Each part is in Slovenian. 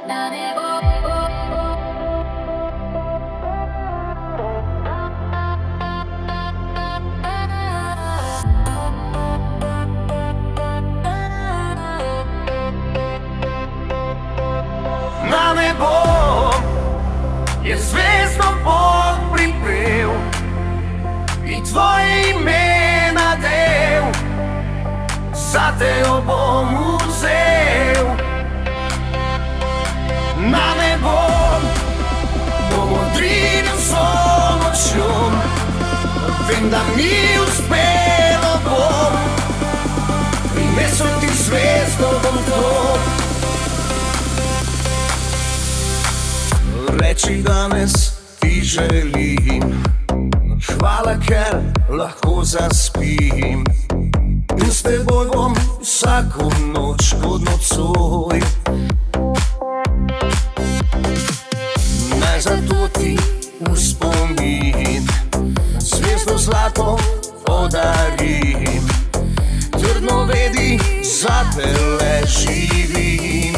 na nebo. Na nebo je zvezdno Bog pripel in tvoje ime nadel, zate jo bom vzel. Na nebo bom odrinil vso močjo, vem, da mi uspelo bom, prinesel ti zvezdo bom to. Reči danes ti želim, hvala, ker lahko zaspim, in s teboj bom vsako noč kot nocoj. Naj zato ti v spomin zvezdo zlato podarim, trdno vedi, zate le živim.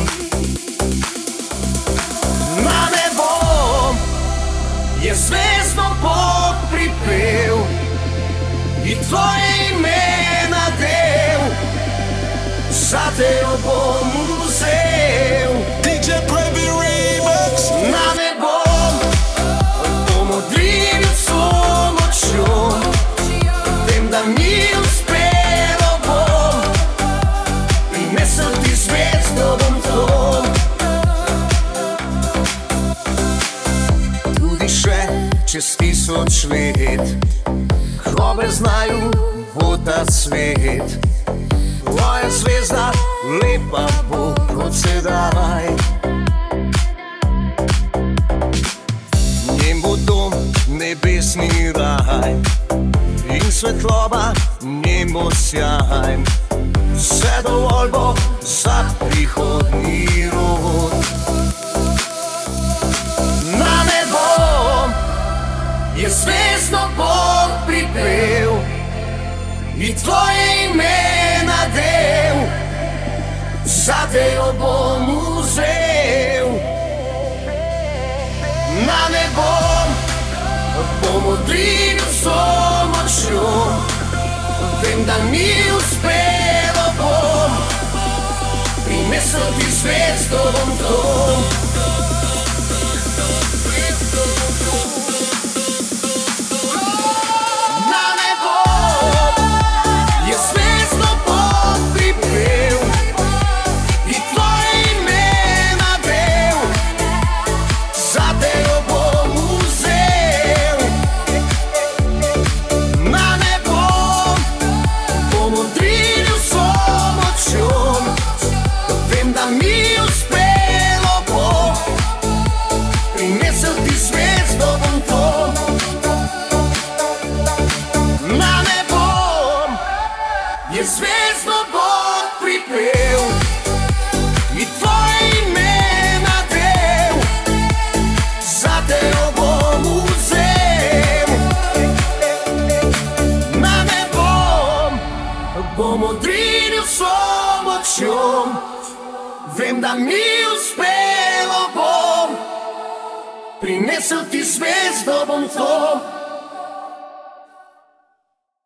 Na nebo je zvezdno Bog pripel in tvoje ime nadel, zate jo bom vzel. DJ Prebi Remix. Na nebo bom odrinil vso močjo, vem, da mi uspelo bom, prinesel ti zvezdo bom to. Čez 1000 let, ko brez naju bo ta svet, tvoja zvezda lepa bo kot sedaj. Njen bo dom nebesni raj in svetloba njen bo sjaj, vse dovolj bo za prihodnji rod. Na nebo je zvezdno Bog pripel in tvoje ime nadel, zate jo bom vzel. Na nebo bom odrinil vso močjo, vem, da mi uspelo bom, prinesel ti zvezdo bom to. Je zvezdno Bog pripel in tvoje ime nadel, zate jo bom vzel. Na nebo bom odrinil vso močjo, vem, da mi uspelo bom, prinesel ti zvezdo bom to.